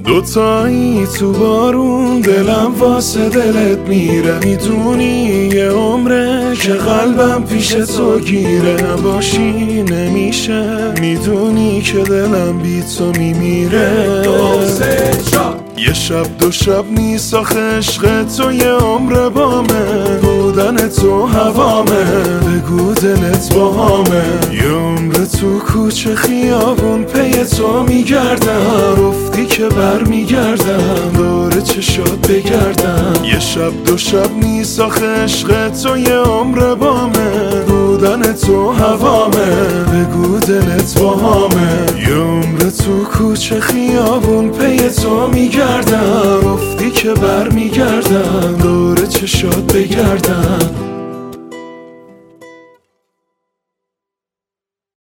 دوتایی تو بارون دلم واسه دلت میره، میدونی یه عمره که قلبم پیش تو گیره، نباشی نمیشه، میدونی که دلم بی تو میمیره. یه شب دو شب نیست آخه عشق تو یه عمر بامه، بودن تو هوامه، بگو دلت باهامه. یه عمر تو کوچه خیابون پی تو میگردم، گفتی که بر میگردم دور چشات بگردم. یه شب دو شب نیست آخه عشق تو یه عمر بامه، بودن تو هوامه، بگو دلت باهامه. یه عمر تو کوچه خیابون پی تو میگردم، گفتی که بر میگردم دور چشات بگردم.